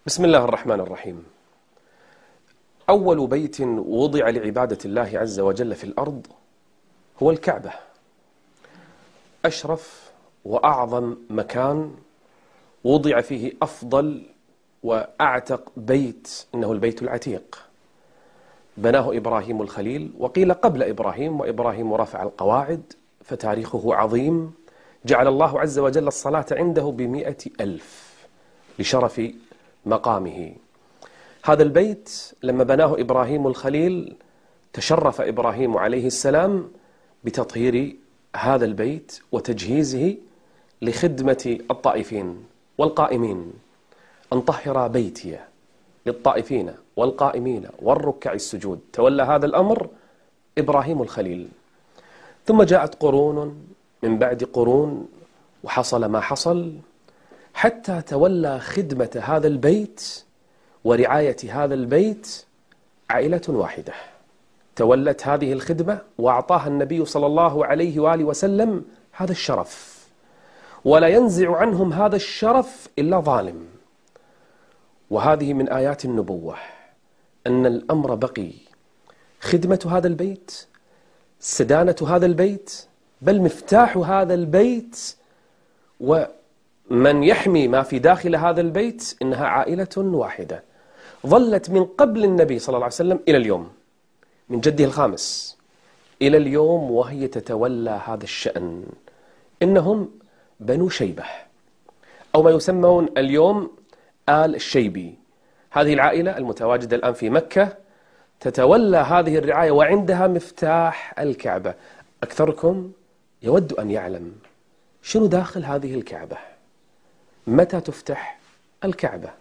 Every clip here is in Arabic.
بسم الله الرحمن الرحيم. أول بيت وضع لعبادة الله عز وجل في الأرض هو الكعبة، أشرف وأعظم مكان وضع فيه أفضل وأعتق بيت، إنه البيت العتيق، بناه إبراهيم الخليل، وقيل قبل إبراهيم، وإبراهيم رفع القواعد، فتاريخه عظيم. جعل الله عز وجل الصلاة عنده ب100,000 لشرف مقامه. هذا البيت لما بناه إبراهيم الخليل تشرف إبراهيم عليه السلام بتطهير هذا البيت وتجهيزه لخدمة الطائفين والقائمين، أن طهر بيتي للطائفين والقائمين والركع السجود. تولى هذا الأمر إبراهيم الخليل، ثم جاءت قرون من بعد قرون وحصل ما حصل، حتى تولى خدمة هذا البيت ورعاية هذا البيت عائلة واحدة تولت هذه الخدمة، وأعطاها النبي صلى الله عليه وآله وسلم هذا الشرف، ولا ينزع عنهم هذا الشرف إلا ظالم. وهذه من آيات النبوة، أن الأمر بقي خدمة هذا البيت، سدانة هذا البيت، بل مفتاح هذا البيت ومن يحمي ما في داخل هذا البيت إنها عائلة واحدة ظلت من قبل النبي صلى الله عليه وسلم إلى اليوم، من جده الخامس إلى اليوم وهي تتولى هذا الشأن. إنهم بنو شيبة، أو ما يسمون اليوم آل الشيبي. هذه العائلة المتواجدة الآن في مكة تتولى هذه الرعاية، وعندها مفتاح الكعبة. أكثركم يود أن يعلم شنو داخل هذه الكعبة، متى تفتح الكعبة،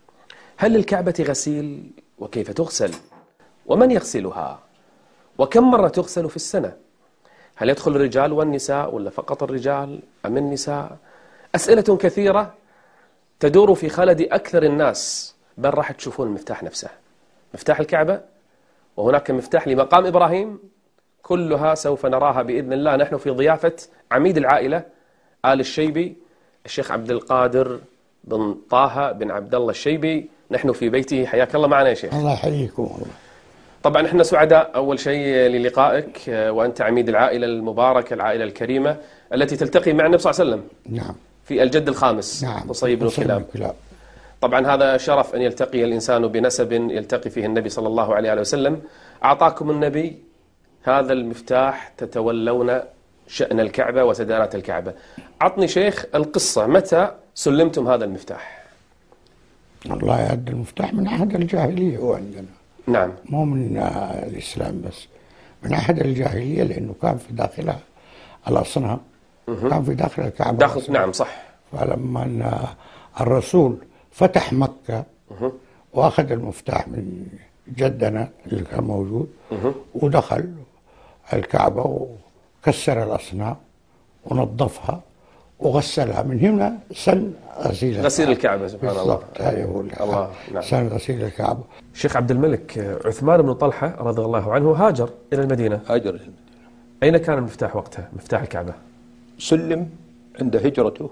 هل للكعبة غسيل، وكيف تغسل، ومن يغسلها، وكم مرة تغسل في السنة، هل يدخل الرجال والنساء ولا فقط الرجال أم النساء؟ أسئلة كثيرة تدور في خلد أكثر الناس. بل راح تشوفون المفتاح نفسه، مفتاح الكعبة، وهناك مفتاح لمقام إبراهيم، كلها سوف نراها بإذن الله. نحن في ضيافة عميد العائلة آل الشيبي، الشيخ عبد القادر بن طه بن عبد الله الشيبي. نحن في بيته، حياك الله معنا يا شيخ. الله يحييكم. طبعا احنا سعداء أول شيء للقائك، وأنت عميد العائلة المباركة، العائلة الكريمة التي تلتقي مع النبي صلى الله عليه وسلم. نعم. في الجد الخامس. نعم. قصي بن كلاب. طبعا هذا شرف أن يلتقي الإنسان بنسب يلتقي فيه النبي صلى الله عليه وسلم. أعطاكم النبي هذا المفتاح تتولون شأن الكعبة وسدانات الكعبة. عطني شيخ القصة، متى سلمتم هذا المفتاح؟ الله يعد المفتاح من عهد الجاهلية هو عندنا. نعم. مو من الإسلام بس، من عهد الجاهلية، لأنه كان في داخلها الأصنام، كان في داخل الكعبة داخل. نعم صح. فلما الرسول فتح مكة وأخذ المفتاح من جدنا اللي كان موجود ودخل الكعبة وكسر الأصنام ونظفها وغسلها. من هنا سن غسيل الكعبة. سبحان الله. الله. نعم. سن غسيل الكعبة. شيخ عبد الملك، عثمان بن طلحة رضي الله عنه هاجر إلى المدينة. هاجر إلى المدينة. أين كان المفتاح وقتها، مفتاح الكعبة؟ سلم عند هجرته،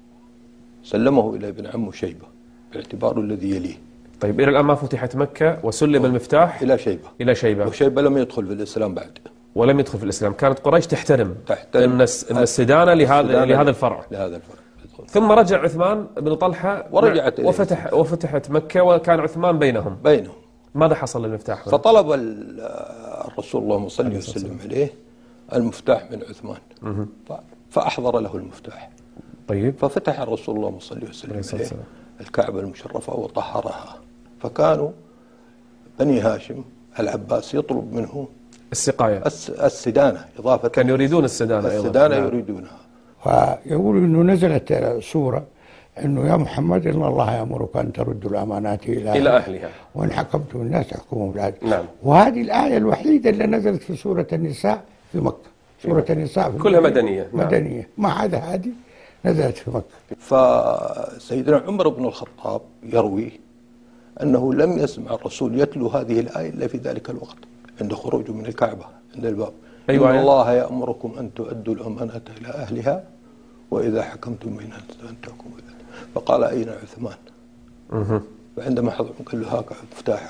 سلمه إلى ابن عمه شيبة باعتباره الذي يليه. طيب إلى الآن ما فتحت مكة وسلم المفتاح إلى شيبة. إلى شيبة. وشيبة لم يدخل في الإسلام بعد. ولم يدخل في الإسلام. كانت قريش تحترم أن السدانة لهذا الفرع. ثم رجع عثمان بن طلحة ورجعت وفتحت مكة، وكان عثمان بينهم. ماذا حصل للمفتاح؟ فطلب الرسول اللهم صل وسلم عليه المفتاح من عثمان، فأحضر له المفتاح. طيب. ففتح الرسول اللهم صل وسلم عليه الكعبة المشرفة وطهرها. فكانوا بني هاشم العباس يطلب منه السقاية، السدانة، إضافة كانوا يريدون السدانة أيضا. السدانة يريدونها. فيقول إنه نزلت سورة إنه يا محمد إن الله يأمرك أن تردوا الأمانات إلى أهلها، وإن حكمتم الناس يحكمون بالعدل. نعم. وهذه الآية الوحيدة اللي نزلت في سورة النساء في مكة. سورة النساء في كلها مدنية. مدنية. نعم. ما عدا هذه نزلت في مكة. فسيدنا عمر بن الخطاب يروي أنه لم يسمع الرسول يتلو هذه الآية إلا في ذلك الوقت عند خروجه من الكعبة عند الباب. أيوة. إن الله يأمركم أن تؤدوا الأمانة إلى أهلها وإذا حكمتم بين أن تحكموا. فقال أين عثمان؟ فعندما حضر قال له هاك مفتاحك،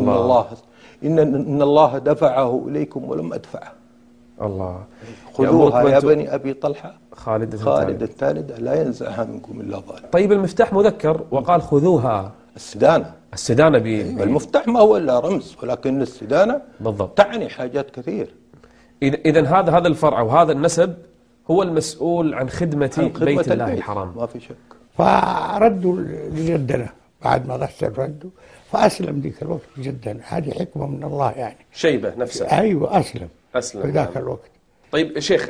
إن الله دفعه إليكم ولم أدفعه. الله. خذوها يا بني أبي طلحة خالدة تالدة لا ينزعها منكم إلا ظالم. طيب المفتاح مذكر وقال خذوها. السدانة المفتاح ما هو إلا رمز، ولكن السدانة بالضبط تعني حاجات كثير. إذن هذا الفرع وهذا النسب هو المسؤول عن خدمة بيت الله الحرام، ما في شك. فردوا لجدنا بعد ما غسل ردوا، فأسلم ذيك الوقت جدا. هذه حكمة من الله يعني. شيبة نفسه. أيوة أسلم في ذاك الوقت. طيب شيخ،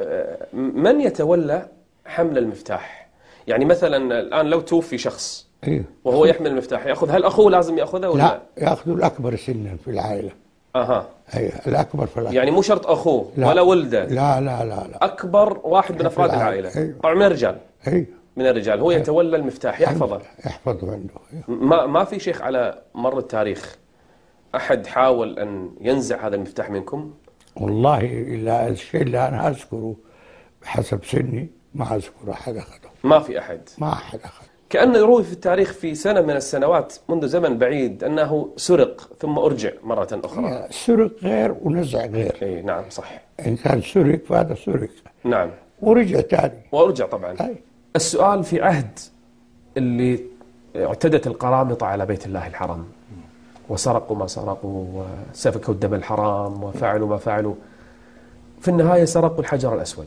من يتولى حمل المفتاح؟ يعني مثلا الآن لو توفي شخص وهو يحمل المفتاح، هل أخوه لازم يأخذه ولا لا؟ يأخذه الأكبر سنا في العائلة. أيوة الأكبر في العائلة. يعني مو شرط أخوه ولا ولده. لا أكبر واحد من أفراد العائلة. طبعا من الرجال. من الرجال هو يتولى المفتاح يحفظه عنده. ما في شيخ على مر التاريخ أحد حاول أن ينزع هذا المفتاح منكم؟ والله إلا الشيء اللي أنا أذكره بحسب سني ما أذكر أحد أخذه. ما في أحد. ما أحد أخذ. كأن يروي في التاريخ في سنة من السنوات منذ زمن بعيد أنه سرق ثم أرجع مرة أخرى. سرق غير ونزع غير. أي نعم صح. إن كان سرق فهذا سرق. نعم. ورجع ثاني. ورجع طبعا. السؤال في عهد اللي اعتدت القرامطة على بيت الله الحرام وسرقوا ما سرقوا وسفكوا الدم الحرام وفعلوا ما فعلوا، في النهاية سرقوا الحجر الأسود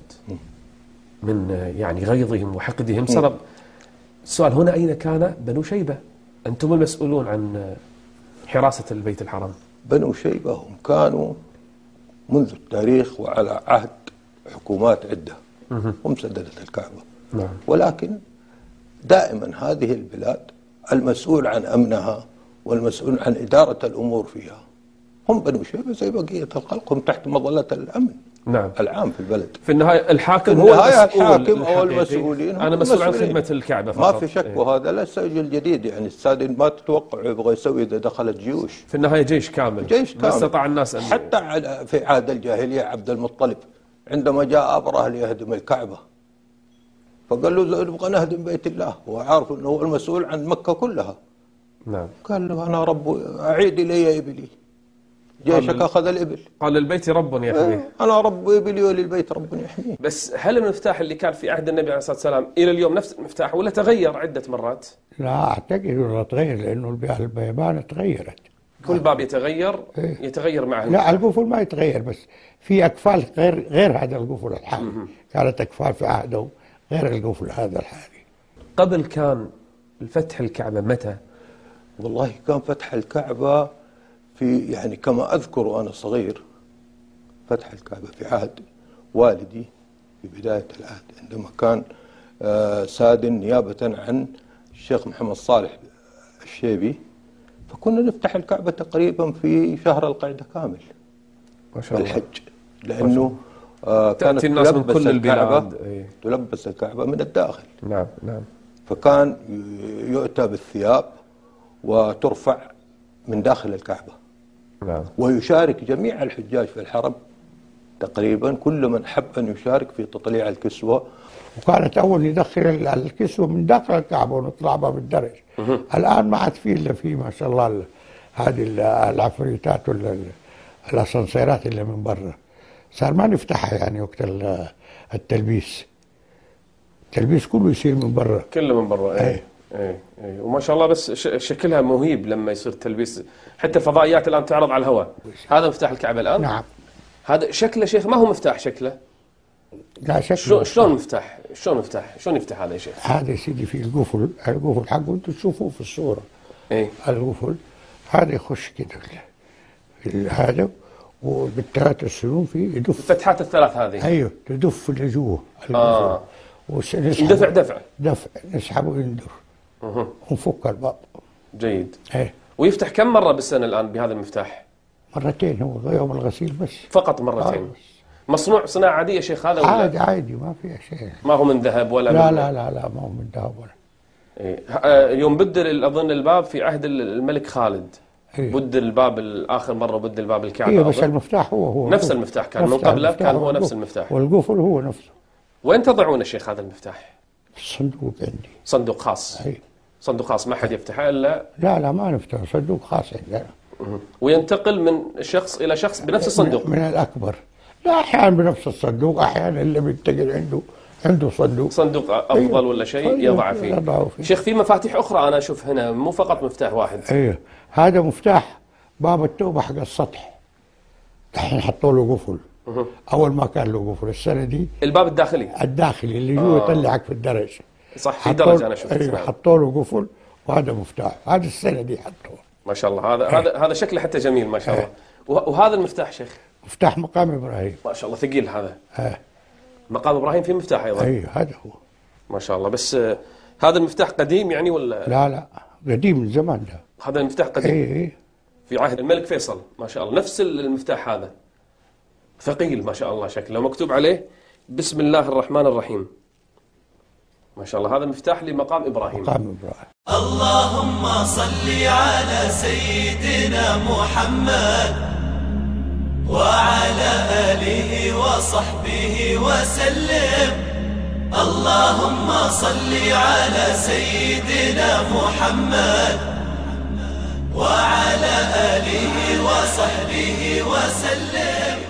من يعني غيظهم وحقدهم. سرق. السؤال هنا أين كان بنو شيبة؟ أنتم المسؤولون عن حراسة البيت الحرام. بنو شيبة هم كانوا منذ التاريخ وعلى عهد حكومات عدة هم سددت الكعبة. ولكن دائما هذه البلاد المسؤول عن أمنها والمسؤول عن إدارة الأمور فيها هم بنو شيبة زي بقية الخلق، هم تحت مظلة الأمن العام في البلد. في النهاية الحاكم هو الحاكم أو المسؤولين. أنا مسؤول عن خدمة الكعبة فقط. ما في شك. وهذا ليس جيل جديد، يعني السادين ما تتوقع يبغى يسوي إذا دخلت جيوش. في النهاية جيش كامل. ما استطاع الناس حتى في عهد الجاهلية عبد المطلب عندما جاء أبره ليهدم الكعبة فقال له نبغى نهدم بيت الله، هو عارف أنه هو المسؤول عن مكة كلها. قال له أنا رب أعيد إلي إبلي، جيشك أخذ الإبل. قال للبيت رب يحميه. أنا رب إبلي وللبيت رب يحميه. بس هل المفتاح اللي كان في عهد النبي عليه الصلاة والسلام إلى اليوم نفس المفتاح ولا تغير عدة مرات؟ لا أعتقد أنه تغير، لأنه البيبان تغيرت. كل باب يتغير يتغير معه. لا القفل ما يتغير، بس في أقفال غير هذا القفل الحالي. كانت أقفال في عهده غير القفل هذا الحالي. قبل كان الفتح الكعبة متى؟ والله كان فتح الكعبة في يعني كما أذكر وأنا صغير، فتح الكعبة في عهد والدي في بداية العهد عندما كان ساد نيابة عن الشيخ محمد صالح الشيبي، فكنا نفتح الكعبة تقريبا في شهر القعدة كامل ما شاء الله الحج، لأنه كانت الناس من كل البلاد تلبس الكعبة من الداخل. نعم. فكان يؤتى بالثياب وترفع من داخل الكعبة. ويشارك جميع الحجاج في الحرم تقريبا، كل من حب أن يشارك في تطليع الكسوة. وكانت أول ندخل الكسوة من داخل الكعبة ونطلع بها بالدرج. الآن ما عاد فيه إلا فيه ما شاء الله هذه العفريتات والأسانسيرات اللي من برا، صار ما نفتحها يعني وقت التلبيس كله يصير من برا. كله من برا. ايه وما شاء الله. بس شكلها مهيب لما يصير تلبيس، حتى الفضائيات الآن تعرض على الهواء. هذا مفتاح الكعبة الآن. نعم. هذا شكله شيخ ما هو مفتاح شكله. لا شكله. شلون مفتاح؟ شلون يفتح هذا يا شيخ؟ هذا يا سيدي في القفل حقه انتم تشوفوه في الصورة. القفل هذا يخش كده هذا، وبالثلاث السنون فيه يدف. الفتحات الثلاث هذه. ايوه تدف لجوه. دفع نسحبه ويندر ونفك الباب. جيد. ويفتح كم مرة بالسنة الآن بهذا المفتاح؟ مرتين، هو يوم الغسيل بس. فقط مرتين. مصنوع صناعة عادية شيخ هذا ولا؟ عادي ما فيها شيء. ما هو من ذهب ولا لا ما هو من ذهب ولا. يوم بدل أظن الباب في عهد الملك خالد. بدل الباب آخر مرة بدل الباب الكعبة. بس المفتاح هو نفس المفتاح كان من قبله، كان هو نفس المفتاح. والقفل هو نفسه. وين تضعون الشيخ هذا المفتاح؟ في الصندوق عندي. صندوق خاص. صندوق خاص ما حد يفتحه إلا؟ لا ما نفتح صندوق خاص عندنا. وينتقل من شخص إلى شخص بنفس الصندوق؟ من الأكبر. لا أحيانا بنفس الصندوق، أحيانا اللي بينتقل عنده صندوق أفضل ولا شيء يضع فيه. شيخ في مفاتيح أخرى أنا أشوف هنا، مو فقط مفتاح واحد. أيوه هذا مفتاح باب التوبة حق السطح، الحين حطوا له قفل. أول ما كان له قفل، السنة دي الباب الداخلي اللي جوا يطلعك في الدرج. صح في درج أنا شفت. أيوه حطوا له قفل وهذا مفتاح، هذا السنة دي حطوه. ما شاء الله. هذا شكله حتى جميل ما شاء الله. وهذا المفتاح شيخ؟ مفتاح مقام إبراهيم. ما شاء الله ثقيل هذا. مقام إبراهيم فيه مفتاح أيضا. أيوه هذا هو. ما شاء الله. بس هذا المفتاح قديم يعني ولا؟ لا قديم من زمان ده. هذا المفتاح قديم. أي في عهد الملك فيصل ما شاء الله. نفس المفتاح هذا ثقيل ما شاء الله، شكله مكتوب عليه بسم الله الرحمن الرحيم ما شاء الله. هذا مفتاح لمقام إبراهيم. مقام إبراهيم. اللهم صل على سيدنا محمد وعلى آله وصحبه وسلم. اللهم صل على سيدنا محمد وعلى آله وصحبه وسلم.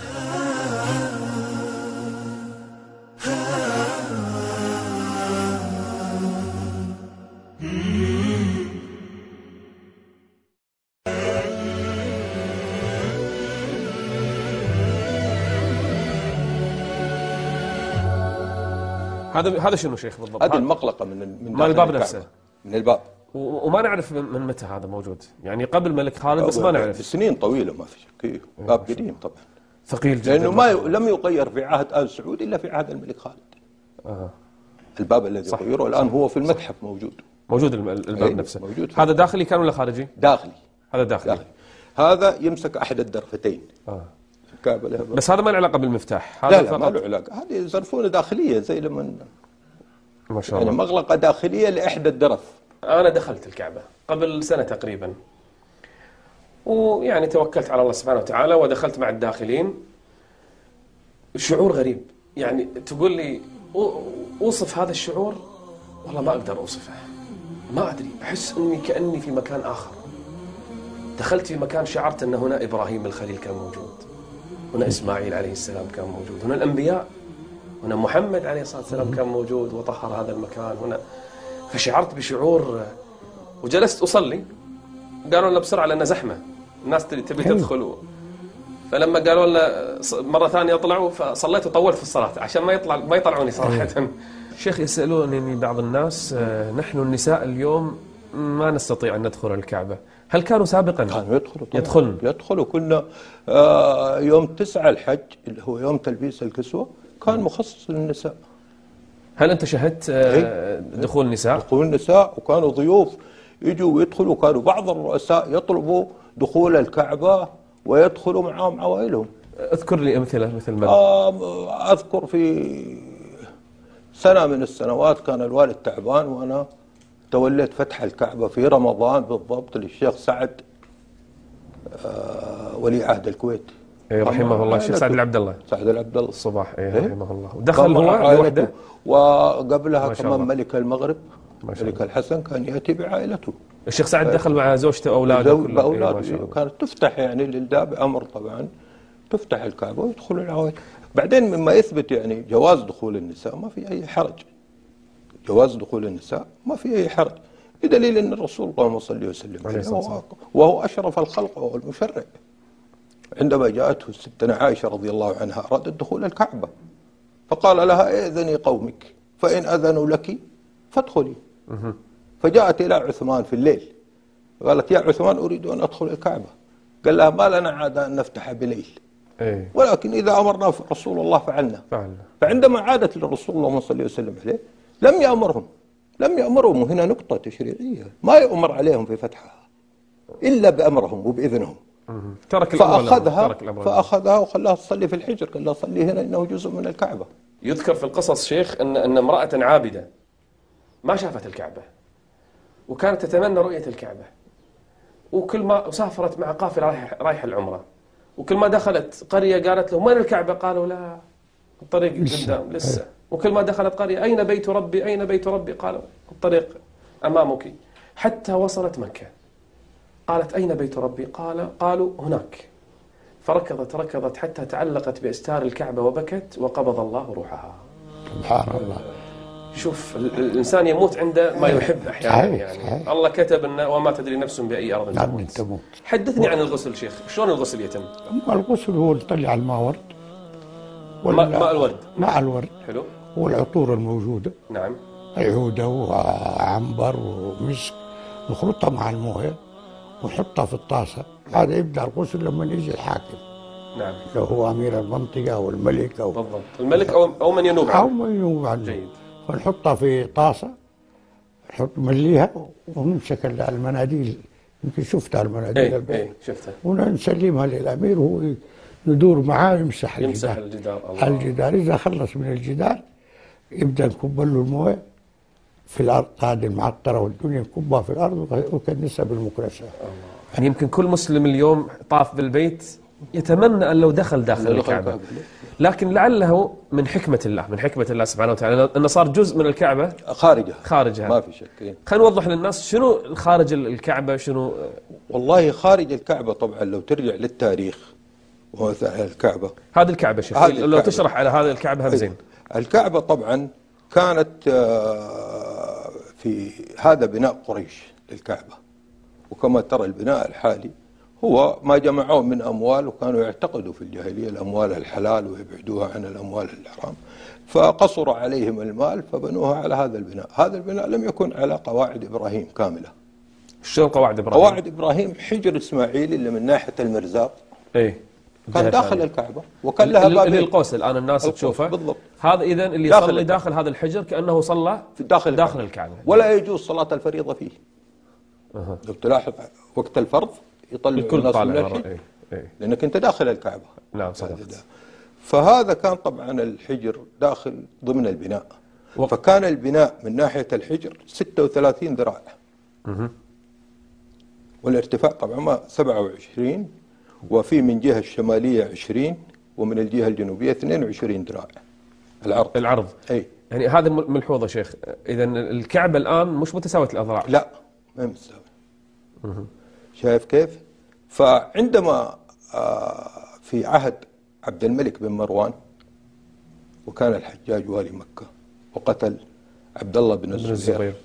هذا شنو شيخ بالضبط؟ هذه المغلقة من الباب نفسه. من الباب. وما نعرف من متى هذا موجود، يعني قبل ملك خالد بس ما نعرف. سنين طويلة ما في شك. باب قديم طبعا ثقيل جدا، لأنه لم يغير في عهد آل سعود إلا في عهد الملك خالد. الباب الذي غيره الآن هو في المتحف موجود الباب نفسه. هذا داخلي كان ولا خارجي؟ داخلي. هذا داخلي. هذا يمسك أحد الدرفتين. بس هذا ما له علاقة بالمفتاح. هذا لا ما له علاقة، هذه زرفونة داخلية زي لما ما شاء الله. يعني مغلقة داخلية لإحدى الدرف. أنا دخلت الكعبة قبل سنة تقريبا، ويعني توكلت على الله سبحانه وتعالى ودخلت مع الداخلين. شعور غريب، يعني تقول لي أوصف هذا الشعور، والله ما أقدر أوصفه، ما أدري. أحس أني كأني في مكان آخر. دخلت في مكان شعرت أن هنا إبراهيم الخليل كان موجود، هنا إسماعيل عليه السلام كان موجود، هنا الأنبياء، هنا محمد عليه الصلاة والسلام كان موجود وطهر هذا المكان هنا. فشعرت بشعور، وجلست أصلي. قالوا لنا بسرعة لأن زحمة، الناس تبي تدخل. فلما قالوا لنا مرة ثانية اطلعوا، فصليت وطولت في الصلاة عشان ما يطلعوني صراحة. شيخ يسألونني بعض الناس، نحن النساء اليوم ما نستطيع أن ندخل الكعبة، هل كانوا سابقا؟ كانوا يدخلوا. كنا يوم 9 الحج اللي هو يوم تلبيس الكسوة كان مخصص للنساء. هل أنت شهدت دخول النساء؟ دخول النساء، وكانوا ضيوف يجوا ويدخلوا. كانوا بعض الرؤساء يطلبوا دخول الكعبة ويدخلوا معهم عوائلهم. اذكر لي أمثلة مثل ما أذكر في سنة من السنوات كان الوالد تعبان، وأنا توليت فتح الكعبة في رمضان بالضبط للشيخ سعد ولي عهد الكويت رحمه الله، الشيخ سعد العبد الله الصباح رحمه الله. ودخل هو لوحده، وقبلها كمان ملك المغرب ملك الحسن كان يأتي بعائلته. الشيخ سعد دخل مع زوجته وأولاده بأولاده. كانت تفتح يعني لله بأمر طبعا، تفتح الكعبة ويدخل العوائل. بعدين مما يثبت يعني جواز دخول النساء ما في أي حرج. جواز دخول النساء ما في أي حرج، بدليل أن الرسول اللهم صل وسلم عليه وهو أشرف الخلق وهو المشرع. عندما جاءته ستنا عائشة رضي الله عنها أرادت دخول الكعبة، فقال لها ائذني قومك فإن أذنوا لك فادخلي. فجاءت إلى عثمان في الليل قالت يا عثمان أريد أن أدخل الكعبة. قال لها ما لنا عادة أن نفتح بليل، ولكن إذا أمرنا رسول الله فعلنا. فعندما عادت للرسول اللهم صل وسلم عليه لم يأمرهم. وهنا نقطة تشريعية، ما يؤمر عليهم في فتحها إلا بأمرهم وبإذنهم. فأخذها وخلاها تصلي في الحجر. قال لها صلي هنا إنه جزء من الكعبة. يذكر في القصص شيخ أن امرأة عابدة ما شافت الكعبة وكانت تتمنى رؤية الكعبة، وكل ما سافرت مع قافلة رايحة العمرة، وكل ما دخلت قرية قالت له وين الكعبة؟ قالوا لا الطريق قدام لسه. وكل ما دخلت قرية أين بيت ربي؟ أين بيت ربي؟ قالوا الطريق أمامك حتى وصلت مكة. قالت: أين بيت ربي؟ قالوا: هناك. فركضت حتى تعلقت بأستار الكعبة وبكت، وقبض الله روحها. سبحان الله. شوف، الإنسان يموت عند ما يحب أحيانا. يعني صحيح. الله كتب أن وما تدري نفس بأي أرض تموت. حدثني عن الغسل شيخ، شلون الغسل يتم؟ الغسل هو نطلع الماء ورد، ماء الورد. ماء الورد حلو. والعطور الموجودة، نعم. عودة وعنبر ومسك، نخلطها مع المويه ونحطها في الطاسة. هذا يبدأ الغسل لما يجي الحاكم. نعم. لو هو أمير المنطقة أو الملك أو بالضبط، الملك أو من ينوب عنه. أو من ينوب عنه. جيد. فنحطها في طاسة، نمليها ونمسك المناديل. يمكن شفتها المناديل ايه شفتها. ونسلمها للأمير وهو يدور معاه يمسح الجدار. الجدار. إذا خلص من الجدار يبدأ نكب له المويه في الأرض، هذه المعطرة والدنيا نكبها في الأرض وكنسها بالمكرسة. يعني يمكن كل مسلم اليوم طاف بالبيت يتمنى أن لو دخل داخل الكعبة، لكن لعله من حكمة الله سبحانه وتعالى أنه صار جزء من الكعبة خارجها. ما في شك. خلينا نوضح للناس شنو خارج الكعبة. شنو والله خارج الكعبة طبعا لو ترجع للتاريخ الكعبة، هذه الكعبة شيخ، لو تشرح على هذه الكعبة هم زين. الكعبة طبعا كانت في هذا بناء قريش للكعبة، وكما ترى البناء الحالي هو ما جمعوه من أموال، وكانوا يعتقدوا في الجاهلية الأموال الحلال ويبعدوها عن الأموال الحرام، فقصر عليهم المال فبنوها على هذا البناء. هذا البناء لم يكن على قواعد إبراهيم كاملة. شلون قواعد إبراهيم؟ قواعد إبراهيم حجر إسماعيل اللي من ناحية المرزاق كان داخل الكعبة، وكان لها باب اللي القوس الآن الناس تشوفه بالضبط. هذا إذن اللي يصلي داخل هذا الحجر كأنه صلى داخل الكعبة، ولا يجوز صلاة الفريضة فيه. لو تلاحظ وقت الفرض يطلع الناس من الحجر لأنك أنت داخل الكعبة. نعم صحيح. فهذا كان طبعا الحجر داخل ضمن البناء، فكان البناء من ناحية الحجر 36 ذراع، والارتفاع طبعا 27، وفي من جهة الشمالية 20، ومن الجهة الجنوبية 22 ذراع العرض. أي يعني هذا ملحوظة شيخ. إذا الكعبة الآن مش متساوية الأذراع. لا ما متساوية. شايف كيف؟ فعندما في عهد عبد الملك بن مروان، وكان الحجاج والي مكة وقتل عبد الله بن الزبير،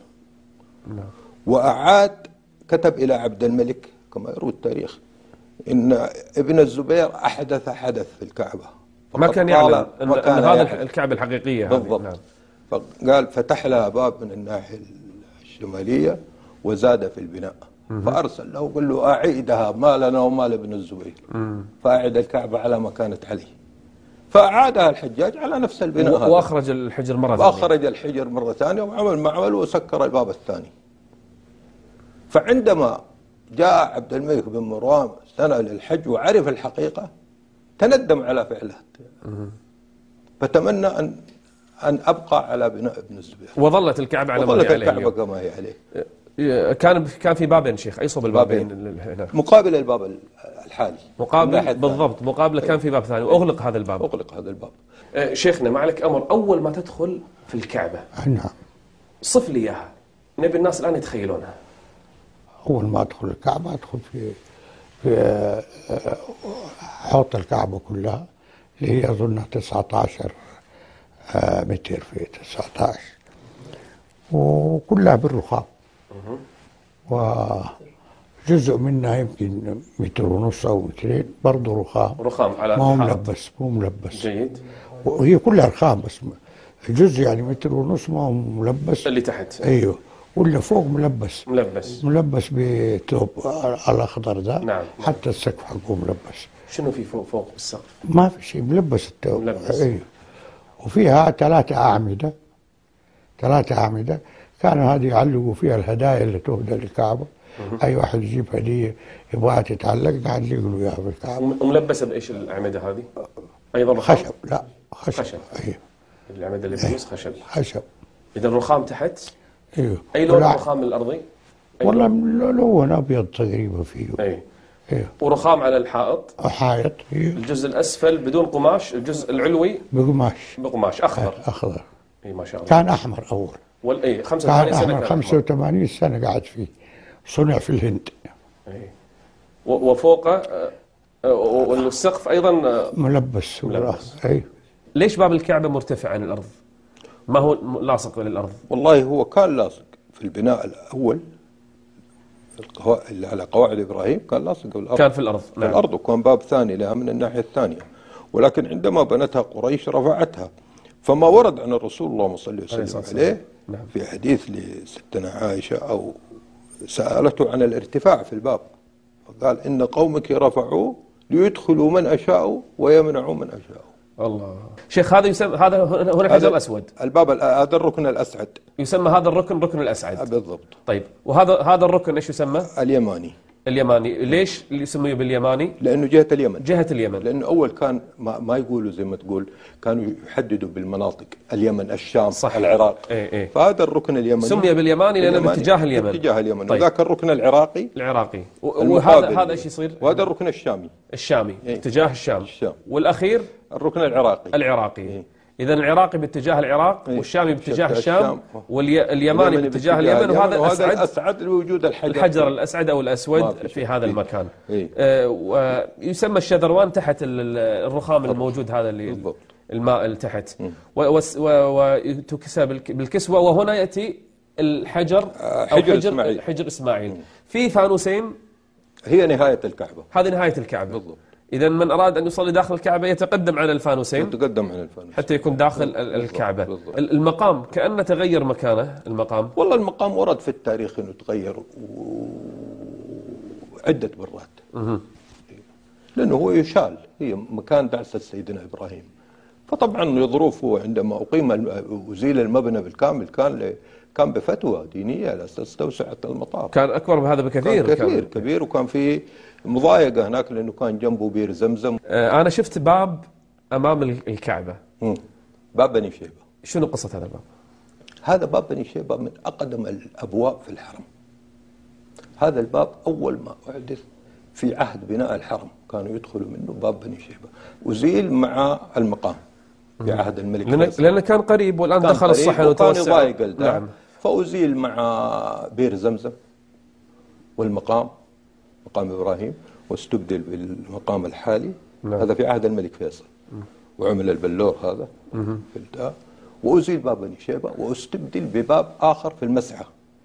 وأعاد كتب إلى عبد الملك كما يروي التاريخ إن ابن الزبير أحدث حدث في الكعبة، ما كان يعلم أن هذا الكعبة الحقيقية بالضبط. نعم. فقال فتح لها باب من الناحية الشمالية وزاد في البناء، فأرسل له وقال له أعيدها ما لنا وما لابن الزبير، فأعد الكعبة على ما كانت عليه، فأعادها الحجاج على نفس البناء هذا، وأخرج الحجر مرة ثانية. وأخرج الحجر مرة ثانية وعمل ما عمل وسكر الباب الثاني. فعندما جاء عبد الملك بن مروان سنة للحج وعرف الحقيقة تندم على فعله، فتمنى أن أبقى على بناء ابن الزبير، وظلت الكعبة على ما هي عليه. الكعبة كما هي عليه. كان في بابين شيخ، أي صوب البابين؟ مقابل الباب الحالي، بالضبط مقابله. كان في باب ثاني وأغلق هذا الباب. أغلق هذا الباب. شيخنا ما عليك أمر، أول ما تدخل في الكعبة نعم صف لي إياها، نبي الناس الآن يتخيلونها. أول ما أدخل الكعبة أدخل في حوض الكعبة كلها اللي هي أظن 19 متر في 19، وكلها بالرخام، وجزء منها يمكن 1.5 متر أو 2 متر برضه رخام على مو ملبس. جيد. وهي كلها رخام، بس جزء يعني 1.5 متر ما هو ملبس اللي تحت. ايوه، واللي فوق ملبس بثوب الأخضر ذا. نعم. حتى السقف حقه ملبس. شنو في فوق بالسقف؟ ما في شيء، ملبس الثوب. ايوه. وفيها 3 أعمدة كانوا هذه يعلقوا فيها الهدايا اللي تهدى للكعبة. أي واحد يجيب هدية يبغاها تتعلق نعلق له إياها في الكعبة. وملبسة بإيش الأعمدة هذه؟ أيضا خشب. لا خشب. أيوه. الأعمدة اللي بالنص خشب. إذا الرخام تحت. ايوه. أي لون الرخام الأرضي؟ والله لون أبيض تقريبا فيه. ايه. ورخام على الحائط. حائط. ايوه. الجزء الأسفل بدون قماش، الجزء العلوي بقماش أخضر. أخضر. اي ما شاء الله. كان أحمر أول. اي 85 سنة 85 سنة قاعد فيه، صنع في الهند. وفوقه والسقف أيضا ملبس. أي. ليش باب الكعبة مرتفع عن الأرض؟ ما هو لاصق للأرض؟ والله هو كان لاصق في البناء الأول اللي على قواعد إبراهيم، كان لاصق بالأرض، كان في الأرض. نعم. الأرض، وكان باب ثاني لها من الناحية الثانية، ولكن عندما بنتها قريش رفعتها. فما ورد عن الرسول اللهم صل وسلم عليه في حديث لستنا عائشة أو سألته عن الارتفاع في الباب، فقال إن قومك رفعوا ليدخلوا من أشاءوا ويمنعوا من أشاءوا. الله. شيخ هذا يسمى، هذا هنا الحجر الأسود، الباب هذا الركن الأسعد، يسمى هذا الركن ركن الأسعد. بالضبط. طيب وهذا الركن ايش يسمى؟ اليماني. اليماني. ليش اللي يسميه باليماني؟ لأنه جهة اليمن. جهة اليمن. لأنه أول كان ما يقولوا زي ما تقول، كانوا يحددوا بالمناطق، اليمن، الشام، صح. العراق. فهذا الركن اليمني سمي باليماني لأنه باتجاه اليمن. باتجاه اليمن. طيب. وذاك الركن العراقي. وهذا ايش يصير؟ وهذا الركن الشامي. اتجاه الشام. والأخير الركن العراقي. إذا العراقي باتجاه العراق، والشامي باتجاه الشام، واليماني باتجاه اليمن، وهذا الأسعد لوجود الحجر الأسعد أو الأسود في هذا المكان. ويسمى الشذروان تحت الرخام الموجود هذا اللي الماء اللي تحت، وتكسى بالكسوة. وهنا يأتي الحجر أو حجر إسماعيل في فانوسين. هي نهاية الكعبة. هذه نهاية الكعبة بالضبط. إذا من أراد أن يصلي داخل الكعبة يتقدم على الفانوسين، حتى يكون داخل الكعبة. بالضبط. المقام كأنه تغير مكانه. المقام والله المقام ورد في التاريخ أنه تغير عدة مرات، لأنه هو يشال، هي مكان دعسة سيدنا إبراهيم. فطبعا ظروفه عندما أقيم وزيل المبنى بالكامل كان بفتوى دينية على أساس توسعة المطاف. كان أكبر بهذا بكثير. كان كبير، وكان في مضايقة هناك لأنه كان جنبه بير زمزم. أنا شفت باب أمام الكعبة. باب بني شيبة. شنو قصة هذا الباب؟ هذا باب بني شيبة من أقدم الأبواب في الحرم. هذا الباب أول ما أحدث في عهد بناء الحرم كانوا يدخلوا منه باب بني شيبة، وزيل مع المقام في عهد الملك لأنه كان قريب، والآن دخل الصحن وتوسع. نعم. فأزيل مع بير زمزم والمقام، مقام إبراهيم، واستبدل بالمقام الحالي. هذا في عهد الملك فيصل. وعمل البلور هذا في الدار، وأزيل باب بني شيبة واستبدل بباب آخر في المسعى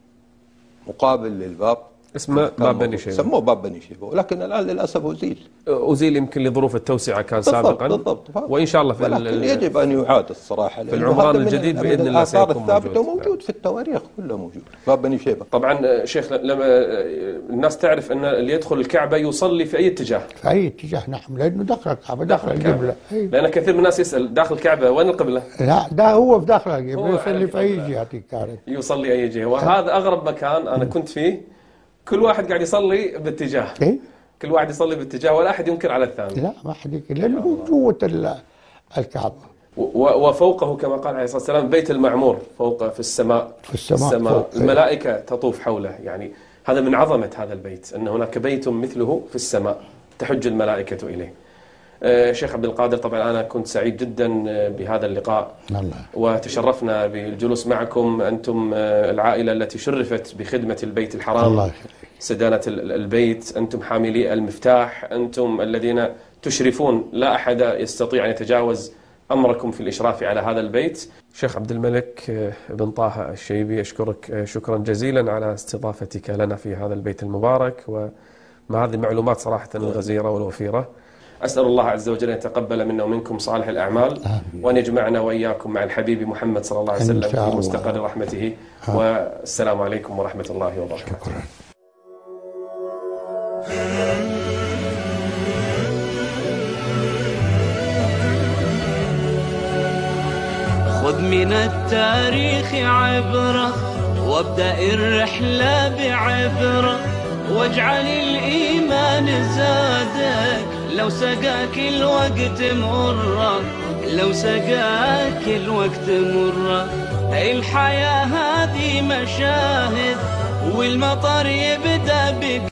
مقابل للباب اسمه باب بني شيبة. سموه باب بني شيبة، ولكن الآن للأسف أزيل يمكن لظروف التوسعة كان سابقا. بالضبط. وإن شاء الله يجب أن يعاد الصراحة في العمران الجديد بإذن الله سيكون موجود. وموجود في التواريخ كله موجود باب بني شيبة. طبعا شيخ، لما الناس تعرف أن اللي يدخل الكعبة يصلي في أي اتجاه؟ في أي اتجاه. نعم، لأنه داخل الكعبة، داخل القبلة. لأن كثير من الناس يسأل داخل الكعبة وين القبلة؟ لا، ده هو في داخل القبلة، يصلي في أي جهة كانت. يصلي أي جهة. وهذا أغرب مكان أنا كنت فيه. كل واحد قاعد يصلي باتجاه. كل واحد يصلي باتجاه، ولا أحد ينكر على الثاني. لا، ما أحد ينكر، لأنه هو جوة الكعبة. وفوقه كما قال عليه الصلاة والسلام بيت المعمور، فوقه في السماء. فوق. الملائكة تطوف حوله. يعني هذا من عظمة هذا البيت، أن هناك بيت مثله في السماء تحج الملائكة إليه. شيخ عبد القادر، طبعا أنا كنت سعيد جدا بهذا اللقاء. وتشرفنا بالجلوس معكم. أنتم العائلة التي شرفت بخدمة البيت الحرام، سدانة البيت. أنتم حاملي المفتاح، أنتم الذين تشرفون، لا أحد يستطيع أن يتجاوز أمركم في الإشراف على هذا البيت. شيخ عبد الملك بن طه الشيبي، أشكرك شكرا جزيلا على استضافتك لنا في هذا البيت المبارك، ومع هذه المعلومات صراحة الغزيرة والوفيرة. أسأل الله عز وجل أن يتقبل منا ومنكم صالح الأعمال، وأن يجمعنا وإياكم مع الحبيب محمد صلى الله عليه وسلم في مستقر رحمته. والسلام عليكم ورحمة الله وبركاته. خذ من التاريخ عبرة، وابدأ الرحلة بعبرة، واجعل الإيمان زادك لو سقاك الوقت مرة، لو سقاك الوقت مرة. الحياة هذه مشاهد، والمطر يبدأ بك.